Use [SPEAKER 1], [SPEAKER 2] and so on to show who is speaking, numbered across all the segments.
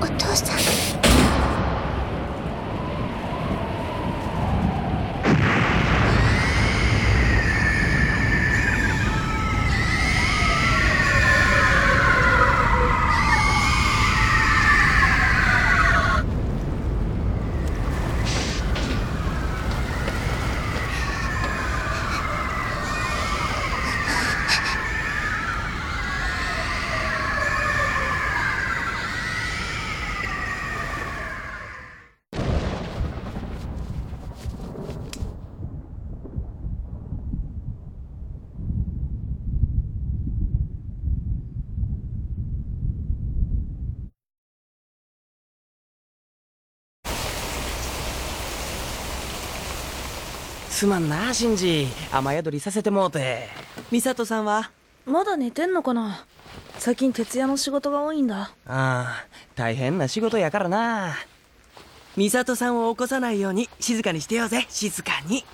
[SPEAKER 1] お父さん。
[SPEAKER 2] すまんなシンジ、雨宿りさせてもうて。
[SPEAKER 3] 美里さんは
[SPEAKER 4] まだ寝てんのかな。最近徹夜の仕事が多いんだ。
[SPEAKER 2] ああ、大変な仕事やからな。
[SPEAKER 3] 美里さんを起こさないように静かにしてようぜ。静かに。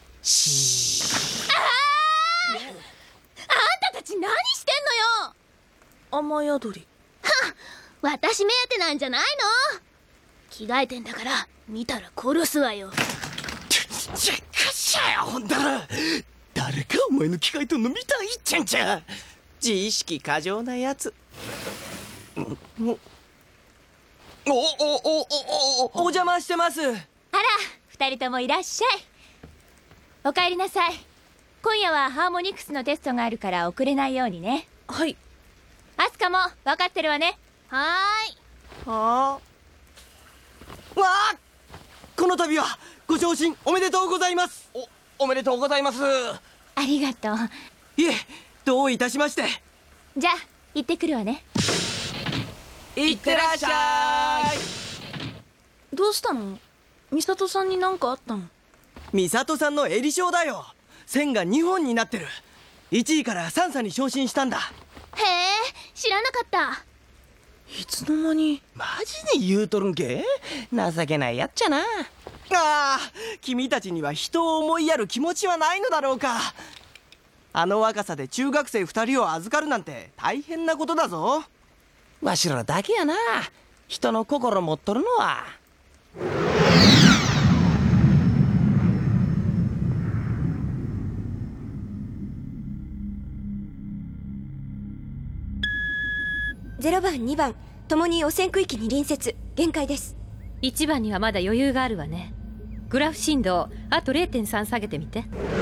[SPEAKER 1] あんたたち何してんのよ。
[SPEAKER 4] 雨宿り。
[SPEAKER 1] 私目当てなんじゃないの。着替えてんだから見たら殺すわよ。
[SPEAKER 2] ちゃかしゃよ、ほんだら誰かお前の着替えとんの見たいっちゃんちゃ。
[SPEAKER 3] 自意識過剰なやつ。お邪魔してます。
[SPEAKER 5] あら、二人ともいらっしゃい。お帰りなさい。今夜はハーモニクスのテストがあるから遅れないようにね。
[SPEAKER 4] はい。
[SPEAKER 5] アスカも分かってるわね。
[SPEAKER 1] はーい。
[SPEAKER 3] わあ、この度はご昇進おめでとうございます。
[SPEAKER 2] おめでとうございます。
[SPEAKER 5] ありがとう。
[SPEAKER 3] いえ、どういたしまして。
[SPEAKER 5] じゃあ行ってくるわね。
[SPEAKER 3] いってらっしゃい。
[SPEAKER 4] どうしたの？美里さんに何かあったの？
[SPEAKER 3] 美里さんの襟章だよ。線が2本になってる。1位から3差に昇進したんだ。
[SPEAKER 1] へえ、知らなかった。
[SPEAKER 4] いつの間に。
[SPEAKER 2] マジで言うとるんけ？情けないやっちゃな。
[SPEAKER 3] ああ、君たちには人を思いやる気持ちはないのだろうか。あの若さで中学生2人を預かるなんて大変なことだぞ。
[SPEAKER 2] わしらだけやな、人の心持っとるのは。
[SPEAKER 6] 0番2番ともに汚染区域に隣接。限界です。
[SPEAKER 5] 1番にはまだ余裕があるわね。グラフ振動あと 0.3 下げてみて。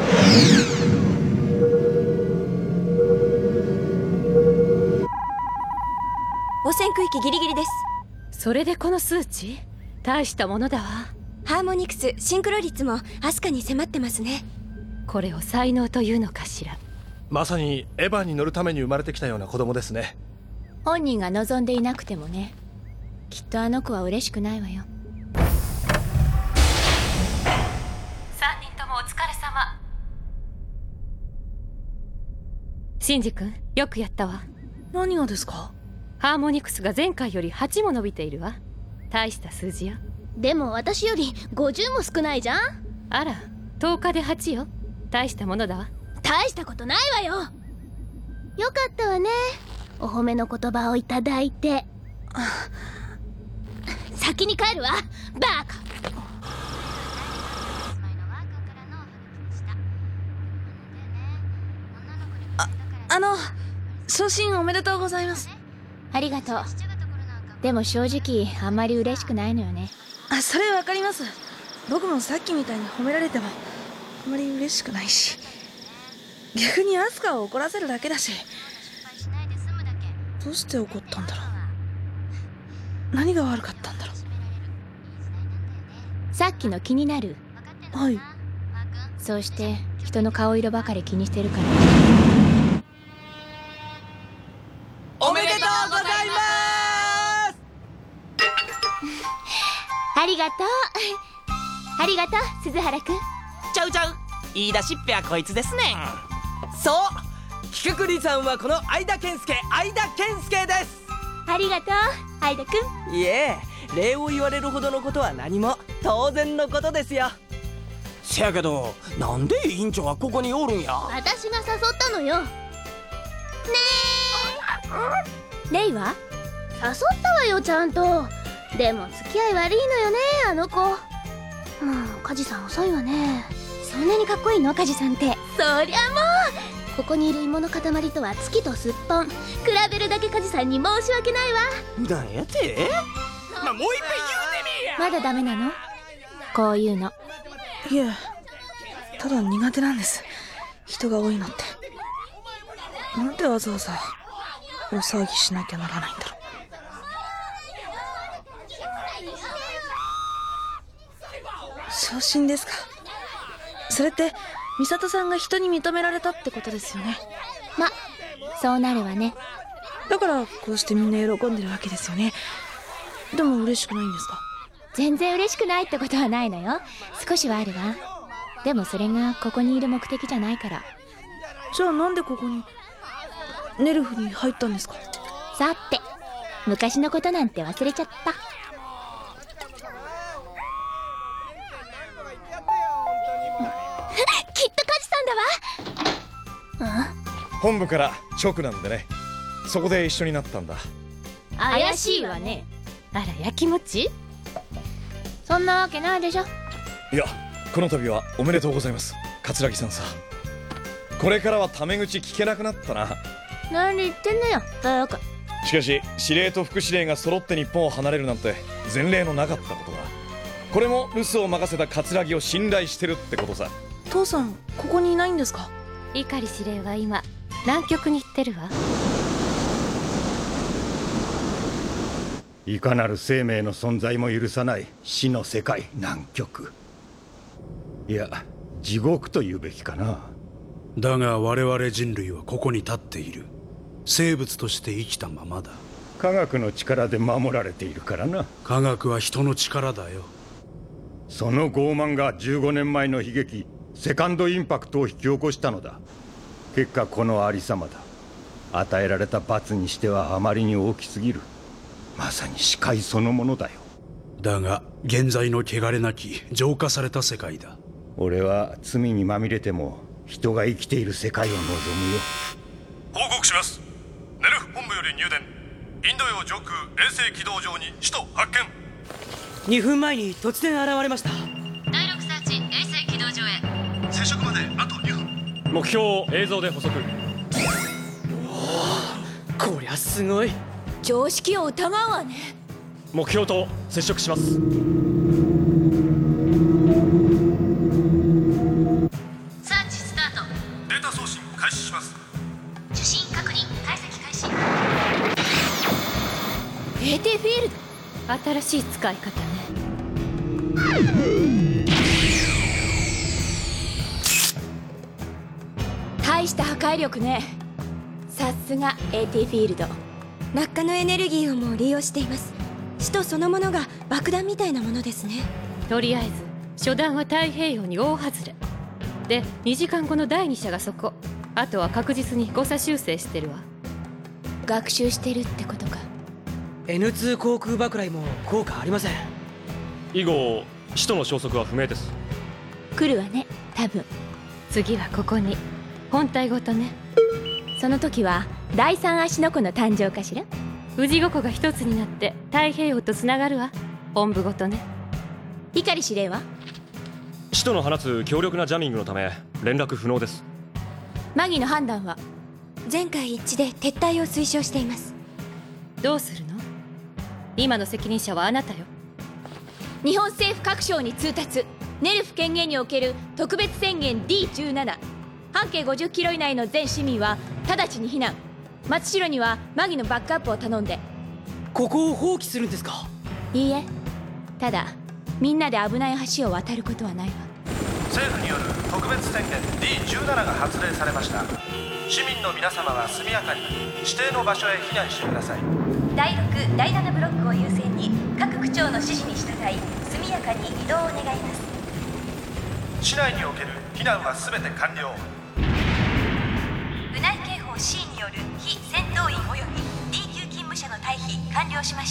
[SPEAKER 6] 汚染区域ギリギリです。
[SPEAKER 5] それでこの数値？大したものだわ。
[SPEAKER 6] ハーモニクスシンクロ率もアスカに迫ってますね。
[SPEAKER 5] これを才能というのかしら。
[SPEAKER 7] まさにエヴァに乗るために生まれてきたような子供ですね。
[SPEAKER 5] 本人が望んでいなくてもね。きっとあの子は嬉しくないわよ。3人ともお疲れ様。シンジ君、よくやったわ。
[SPEAKER 4] 何がですか？
[SPEAKER 5] ハーモニクスが前回より8も伸びているわ。大した数字よ。
[SPEAKER 1] でも私より50も少ないじゃん。
[SPEAKER 5] あら、10日で8よ。大したものだわ。
[SPEAKER 1] 大したことないわよ。よかったわね、お褒めの言葉をいただいて。先に帰るわ、バカ。
[SPEAKER 4] 昇進おめでとうございます。
[SPEAKER 5] ありがとう。でも正直あんまり嬉しくないのよね。
[SPEAKER 4] それわかります。僕もさっきみたいに褒められてもあまり嬉しくないし、逆にアスカを怒らせるだけだし。どうして怒ったんだろう。何が悪かったんだろ
[SPEAKER 5] さっきの気になる？
[SPEAKER 4] う。はい。
[SPEAKER 5] そうして人の顔色ばかり気にしてるから。
[SPEAKER 3] おめでとうございます。
[SPEAKER 5] ありがとう。ありがとう、鈴原くん。
[SPEAKER 2] ちゃうちゃう、言い出しっぺはこいつですねん。
[SPEAKER 3] そう、企画理さんはこの相田健介です。
[SPEAKER 5] ありがとう、相田くん。
[SPEAKER 3] いえ、礼を言われるほどのことは何も。当然のことですよ。
[SPEAKER 2] せやけど、なんで委員長はここにおるんや。
[SPEAKER 1] 私が誘ったのよ。ね
[SPEAKER 5] レイは？
[SPEAKER 1] ったわよちゃんと。でも付き合い悪いのよねあの子。もう梶さん遅いわね。
[SPEAKER 6] そんなにかっこいいの梶さんって。
[SPEAKER 1] そりゃもうここにいる芋の塊とは月とすっぽん。比べるだけ梶さんに申し訳ないわ。
[SPEAKER 2] なんやて。もう一遍言うてみや。
[SPEAKER 5] まだダメなの？こういうの。
[SPEAKER 4] いえ、ただ苦手なんです、人が多いのって。なんでわざわざ大騒ぎしなきゃならないんだろう。昇進ですか。それって美里さんが人に認められたってことですよね。
[SPEAKER 5] ま、そうなるわね。
[SPEAKER 4] だからこうしてみんな喜んでるわけですよね。でも嬉しくないんですか？
[SPEAKER 5] 全然嬉しくないってことはないのよ。少しはあるわ。でもそれがここにいる目的じゃないから。
[SPEAKER 4] じゃあなんでここにネルフに入ったんですか？
[SPEAKER 5] さて、昔のことなんて忘れちゃった。
[SPEAKER 1] きっと梶さんだわ。
[SPEAKER 7] 本部から直なんでね。そこで一緒になったんだ。
[SPEAKER 5] 怪しいわね。あら、やきもち？そんなわけないでしょ。
[SPEAKER 7] いや、この度はおめでとうございます、桂木さんさ。これからはタメ口聞けなくなったな。
[SPEAKER 1] 何言ってんのよバカ。
[SPEAKER 7] しかし司令と副司令が揃って日本を離れるなんて前例のなかったことだ。これも留守を任せた桂木を信頼してるってことさ。
[SPEAKER 4] 父さんここにいないんですか？
[SPEAKER 5] 碇司令は今南極に行ってるわ。
[SPEAKER 8] いかなる生命の存在も許さない死の世界、南極。いや、地獄と言うべきかな。
[SPEAKER 9] だが我々人類はここに立っている。生物として生きたままだ。
[SPEAKER 8] 科学の力で守られているからな。
[SPEAKER 9] 科学は人の力だよ。
[SPEAKER 8] その傲慢が15年前の悲劇セカンドインパクトを引き起こしたのだ。結果このありさまだ。与えられた罰にしてはあまりに大きすぎる。まさに死海そのものだよ。
[SPEAKER 9] だが現在の汚れなき浄化された世界だ。
[SPEAKER 8] 俺は罪にまみれても人が生きている世界を望むよ。
[SPEAKER 7] 報告します。ネルフ本部より入電。インド洋上空衛星軌道上に使徒発見。
[SPEAKER 3] 2分前に突然現れました。
[SPEAKER 1] 第6サーチ衛星軌道上へ。
[SPEAKER 7] 接触まであと2分。目標を映像で補足。
[SPEAKER 3] こりゃすごい。
[SPEAKER 5] 常識を疑うわね。
[SPEAKER 7] 目標と接触します。
[SPEAKER 1] サーチスタート。
[SPEAKER 7] データ送信開始します。
[SPEAKER 1] 受信確認解析開始。
[SPEAKER 5] AT フィールド、新しい使い方ね。大した破壊力ね。さすが AT フィールド。
[SPEAKER 6] 落下のエネルギーをも利用しています。使徒そのものが爆弾みたいなものですね。
[SPEAKER 10] とりあえず初段は太平洋に大外れで、2時間後の第2射がそこ。あとは確実に誤差修正してるわ。
[SPEAKER 5] 学習してるってことか。
[SPEAKER 3] N2 航空爆雷も効果ありません。
[SPEAKER 7] 以後使徒の消息は不明です。
[SPEAKER 5] 来るわね多分。
[SPEAKER 10] 次はここに本体ごとね。
[SPEAKER 5] その時は第三足の子の誕生かしら。
[SPEAKER 10] 氏子が一つになって太平洋とつながるわ。本部ごとね。
[SPEAKER 5] 碇司令は？
[SPEAKER 7] 使徒の放つ強力なジャミングのため連絡不能です。
[SPEAKER 5] マギの判断は？
[SPEAKER 6] 全会一致で撤退を推奨しています。
[SPEAKER 10] どうするの？今の責任者はあなたよ。
[SPEAKER 5] 日本政府各省に通達。ネルフ権限における特別宣言 D17。半径50キロ以内の全市民は直ちに避難。松代にはマギのバックアップを頼んで。
[SPEAKER 3] ここを放棄するんですか？
[SPEAKER 5] いいえ、ただみんなで危ない橋を渡ることはないわ。
[SPEAKER 11] 政府による特別宣言 D17 が発令されました。市民の皆様は速やかに指定の場所へ避難してください。
[SPEAKER 12] 第6、第7ブロックを優先に各区長の指示に従い速やかに移動を願います。
[SPEAKER 11] 市内における避難はすべて完了。
[SPEAKER 12] 部内警報 C による非戦闘員及び D 級勤務者の退避完了しました。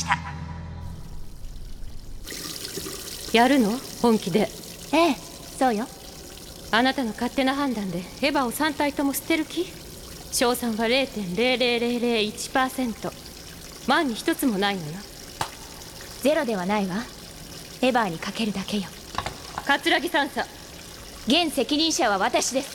[SPEAKER 10] やるの？本気で。
[SPEAKER 5] ええ、そうよ。
[SPEAKER 10] あなたの勝手な判断でエヴァを3体とも捨てる気？勝算は 0.00001%。 万に一つもないのよ。
[SPEAKER 5] ゼロではないわ。エヴァーにかけるだけよ。
[SPEAKER 10] 桂木三佐、
[SPEAKER 5] 現責任者は私です。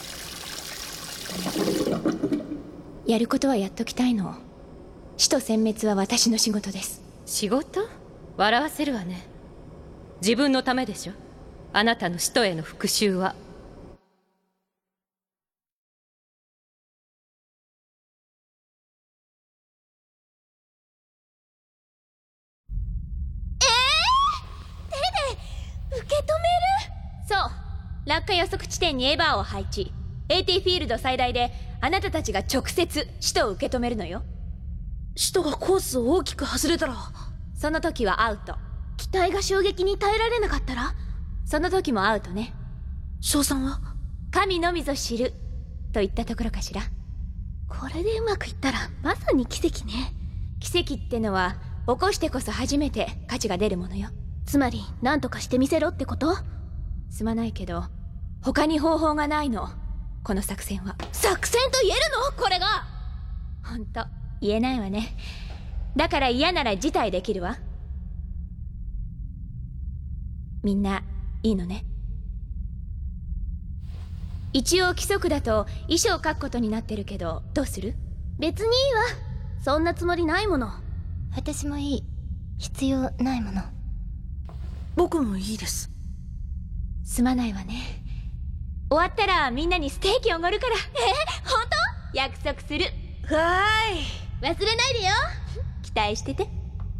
[SPEAKER 5] やることはやっときたいの。使徒殲滅は私の仕事です。
[SPEAKER 10] 仕事？笑わせるわね。自分のためでしょ、あなたの使徒への復讐は。
[SPEAKER 5] 受け止める？そう、落下予測地点にエヴァーを配置。 AT フィールド最大であなたたちが直接使徒を受け止めるのよ。
[SPEAKER 4] 使徒がコースを大きく外れたら、
[SPEAKER 5] その時はアウト。
[SPEAKER 1] 機体が衝撃に耐えられなかったら、
[SPEAKER 5] その時もアウトね。
[SPEAKER 4] 賞賛は
[SPEAKER 5] 神のみぞ知るといったところかしら。
[SPEAKER 1] これでうまくいったらまさに奇跡ね。
[SPEAKER 5] 奇跡ってのは起こしてこそ初めて価値が出るものよ。
[SPEAKER 1] つまり何とかしてみせろってこと？
[SPEAKER 5] すまないけど他に方法がないの、この作戦は。
[SPEAKER 1] 作戦と言えるの？これが。
[SPEAKER 5] ほんと言えないわね。だから嫌なら辞退できるわ。みんないいのね。一応規則だと衣装を書くことになってるけど、どうする？
[SPEAKER 1] 別にいいわ。そんなつもりないもの。
[SPEAKER 6] 私もいい。必要ないもの。
[SPEAKER 4] 僕もいいです。
[SPEAKER 5] すまないわね。終わったらみんなにステーキおごるから。本当？約束する。
[SPEAKER 4] わ
[SPEAKER 1] ーい。忘れないでよ。
[SPEAKER 5] 期待してて。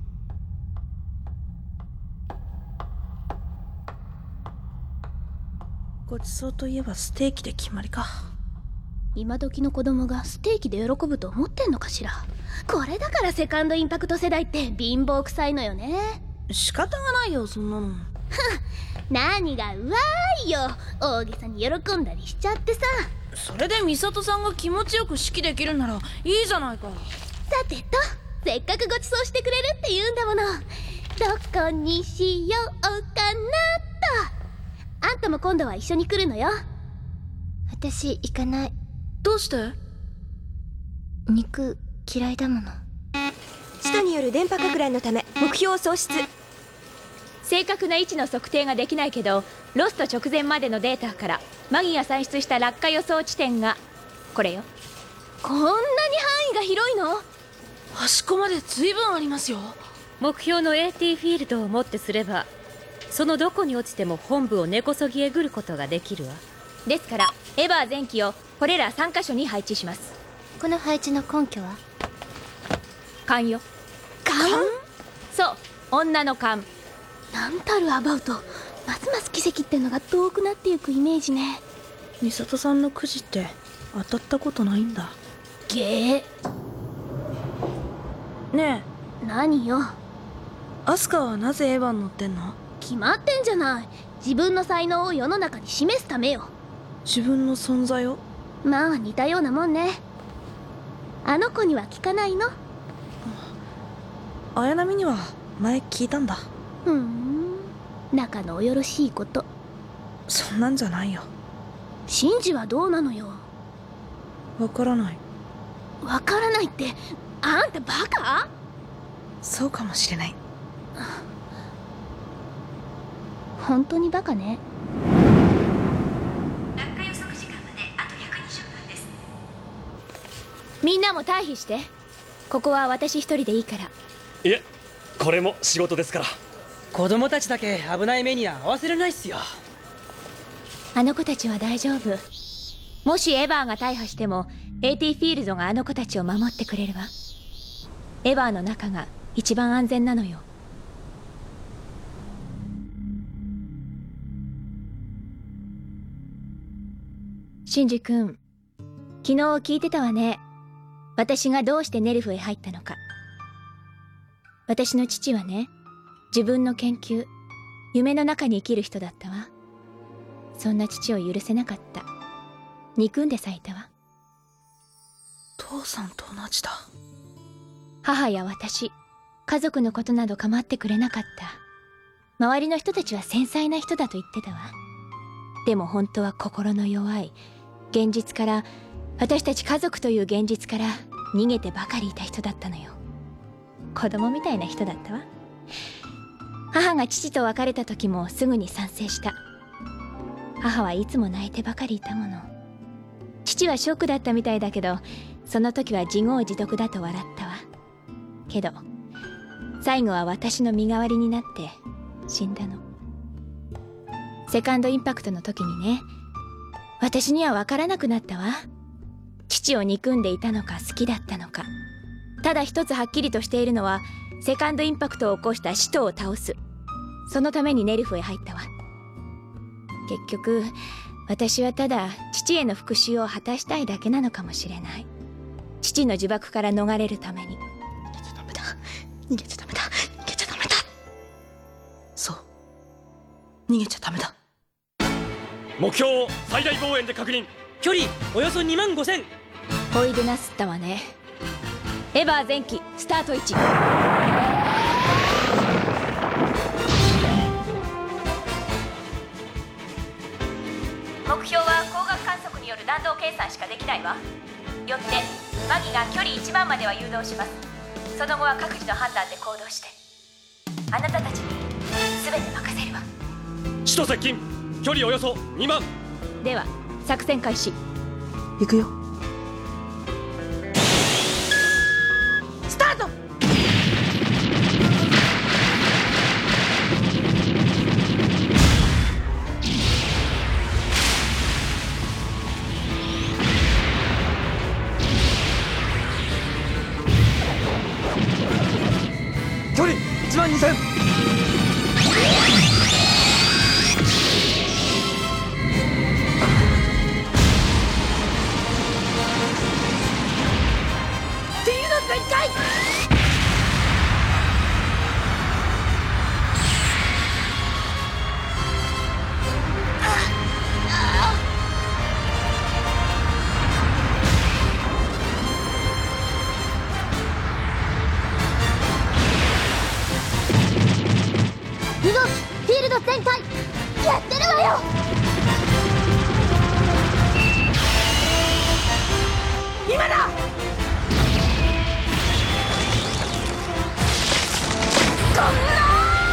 [SPEAKER 4] ごちそうといえばステーキで決まりか。
[SPEAKER 1] 今時の子供がステーキで喜ぶと思ってんのかしら。これだからセカンドインパクト世代って貧乏くさいのよね。
[SPEAKER 4] 仕方がないよ、そんなの。
[SPEAKER 1] 何がうわーいよ。大げさに喜んだりしちゃってさ。
[SPEAKER 4] それで美里さんが気持ちよく指揮できるならいいじゃないか。
[SPEAKER 1] さてと、せっかくご馳走してくれるって言うんだもの。どこにしようかなっと。あんたも今度は一緒に来るのよ。
[SPEAKER 6] 私行かない。
[SPEAKER 4] どうして？
[SPEAKER 6] 肉嫌いだもの。使徒による電波か乱のため目標を喪失。
[SPEAKER 5] 正確な位置の測定ができないけど、ロスト直前までのデータからマギが算出した落下予想地点がこれよ。
[SPEAKER 1] こんなに範囲が広いの？
[SPEAKER 4] 端っこまで随分ありますよ。
[SPEAKER 10] 目標の AT フィールドをもってすれば、そのどこに落ちても本部を根こそぎえぐることができるわ。
[SPEAKER 5] ですからエヴァー前期をこれら3カ所に配置します。
[SPEAKER 6] この配置の根拠は？
[SPEAKER 5] 勘よ。
[SPEAKER 1] 勘？
[SPEAKER 5] そう、女の勘。
[SPEAKER 1] なんたるアバウト。ますます奇跡ってのが遠くなってゆくイメージね。
[SPEAKER 4] 美里さんのくじって当たったことないんだ。
[SPEAKER 1] ゲ
[SPEAKER 4] ー。ね
[SPEAKER 1] え。何よ。
[SPEAKER 4] アスカはなぜエヴァに乗ってんの？
[SPEAKER 1] 決まってんじゃない。自分の才能を世の中に示すためよ。
[SPEAKER 4] 自分の存在を？
[SPEAKER 1] まあ似たようなもんね。あの子には聞かないの？
[SPEAKER 4] 綾波には前聞いたんだ。
[SPEAKER 1] 仲のおよろしいこと。
[SPEAKER 4] そんなんじゃないよ。
[SPEAKER 1] シンジはどうなのよ。
[SPEAKER 4] わからない。
[SPEAKER 1] わからないって、あんたバカ？
[SPEAKER 4] そうかもしれない。
[SPEAKER 1] 本当にバカね。
[SPEAKER 12] 落下予測時間まであと120分です。
[SPEAKER 5] みんなも退避して。ここは私一人でいいから。
[SPEAKER 2] いえ、これも仕事ですから。
[SPEAKER 3] 子供たちだけ危ない目には合わせれないっすよ。
[SPEAKER 5] あの子たちは大丈夫。もしエヴァーが大破しても AT フィールドがあの子たちを守ってくれるわ。エヴァーの中が一番安全なのよ。シンジ君、昨日聞いてたわね。私がどうしてネルフへ入ったのか。私の父はね、自分の研究、夢の中に生きる人だったわ。そんな父を許せなかった。憎んでさえいたわ。
[SPEAKER 4] 父さんと同じだ。
[SPEAKER 5] 母や私、家族のことなど構ってくれなかった。周りの人たちは繊細な人だと言ってたわ。でも本当は心の弱い、現実から、私たち家族という現実から逃げてばかりいた人だったのよ。 子供みたいな人だったわ。母が父と別れた時もすぐに賛成した。母はいつも泣いてばかりいたもの。父はショックだったみたいだけど、その時は自業自得だと笑ったわ。けど最後は私の身代わりになって死んだの。セカンドインパクトの時にね、私には分からなくなったわ。父を憎んでいたのか好きだったのか。ただ一つはっきりとしているのは、セカンドインパクトを起こした使徒を倒す。そのためにネルフへ入ったわ。結局私はただ父への復讐を果たしたいだけなのかもしれない。父の呪縛から逃れるために。
[SPEAKER 4] 逃げちゃダメだ、逃げちゃダメだ、逃げちゃダメだ。そう、逃げちゃダメだ。
[SPEAKER 13] 目標を最大望遠で確認。距離およそ25000。
[SPEAKER 5] ほいでなすったわね。エヴァー前期スタート位置。目標は光学観測による弾道計算しかできないわ。よってマギが距離1万までは誘導します。その後は各自の判断で行動して。あなたたちに全て任せるわ。
[SPEAKER 13] 使徒接近、距離およそ2万。
[SPEAKER 5] では作戦開始。
[SPEAKER 4] 行くよ。スタート。
[SPEAKER 3] 距離12000。
[SPEAKER 1] 動きフィールド全開やってるわよ。今だ。こんな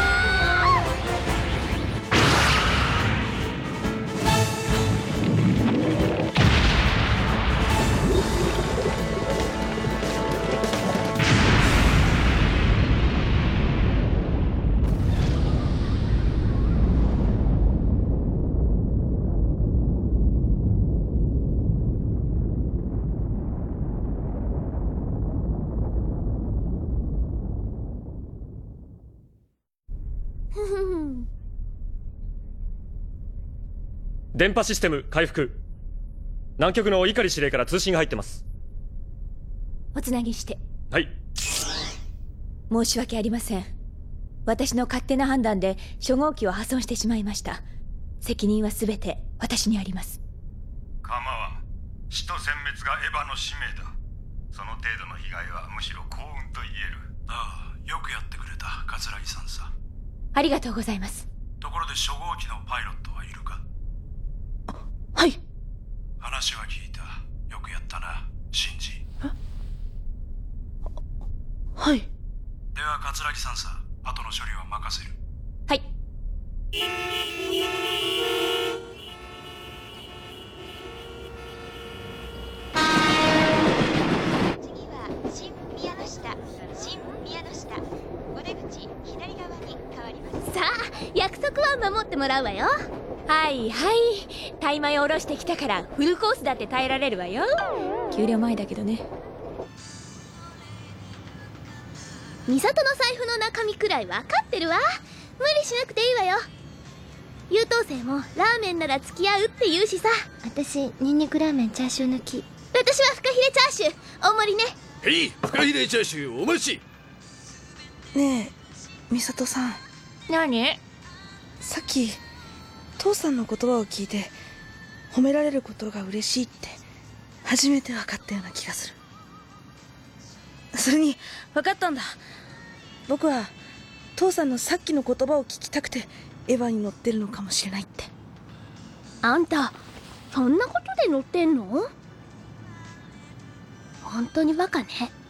[SPEAKER 13] 電波システム回復。南極の碇司令から通信が入ってます。
[SPEAKER 5] おつなぎして。
[SPEAKER 13] はい。
[SPEAKER 5] 申し訳ありません。私の勝手な判断で初号機を破損してしまいました。責任は全て私にあります。
[SPEAKER 8] 構わん。使徒殲滅がエヴァの使命だ。その程度の被害はむしろ幸運と言える。
[SPEAKER 9] ああ、よくやってくれた、桂木さんさ。
[SPEAKER 5] ありがとうございます。
[SPEAKER 9] ところで初号機のパイロットはいるか？
[SPEAKER 4] はい。
[SPEAKER 9] 話は聞いた。よくやったな、シンジ。
[SPEAKER 4] はい。
[SPEAKER 9] では桂木さんさ、後の処理は任せる。
[SPEAKER 5] はい。
[SPEAKER 12] 次は新宮の下、新宮の下。お出口左側に変わります。
[SPEAKER 1] さあ約束は守ってもらうわよ。
[SPEAKER 5] はいはい、タイ米を下ろしてきたからフルコースだって耐えられるわよ。給料前だけどね。
[SPEAKER 1] 美里の財布の中身くらい分かってるわ。無理しなくていいわよ。優等生もラーメンなら付き合うって言うしさ。
[SPEAKER 6] 私ニンニクラーメンチャーシュー抜き。
[SPEAKER 1] 私はフカヒレチャーシュー大盛りね。
[SPEAKER 2] へい、フカヒレチャーシューお待ち。
[SPEAKER 4] ねえ美里さん。
[SPEAKER 5] 何？
[SPEAKER 4] さっき父さんの言葉を聞いて褒められることが嬉しいって初めて分かったような気がする。それに分かったんだ。僕は父さんのさっきの言葉を聞きたくてエヴァに乗ってるのかもしれないって。
[SPEAKER 1] あんたそんなことで乗ってんの？本当にバカね。